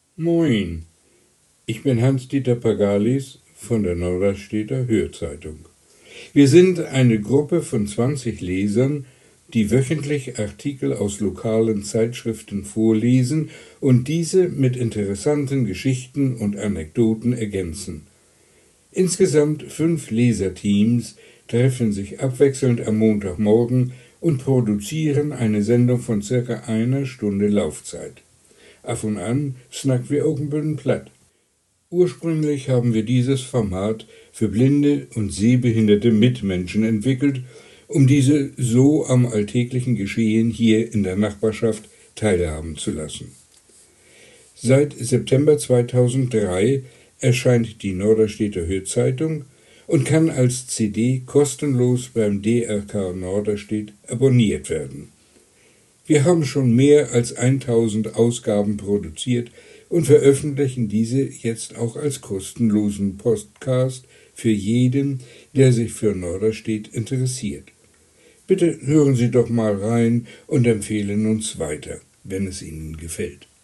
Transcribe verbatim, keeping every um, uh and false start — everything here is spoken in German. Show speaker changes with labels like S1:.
S1: Moin, ich bin Hans-Dieter Pagalis von der Norderstedter Hörzeitung. Wir sind eine Gruppe von zwanzig Lesern, die wöchentlich Artikel aus lokalen Zeitschriften vorlesen und diese mit interessanten Geschichten und Anekdoten ergänzen. Insgesamt fünf Leserteams treffen sich abwechselnd am Montagmorgen und produzieren eine Sendung von circa einer Stunde Laufzeit. Af und an snacken wir auch ein bisschen platt. Ursprünglich haben wir dieses Format für blinde und sehbehinderte Mitmenschen entwickelt, um diese so am alltäglichen Geschehen hier in der Nachbarschaft teilhaben zu lassen. Seit September zweitausenddrei erscheint die Norderstedter Hörzeitung und kann als C D kostenlos beim D R K Norderstedt abonniert werden. Wir haben schon mehr als tausend Ausgaben produziert und veröffentlichen diese jetzt auch als kostenlosen Podcast für jeden, der sich für Norderstedt interessiert. Bitte hören Sie doch mal rein und empfehlen uns weiter, wenn es Ihnen gefällt.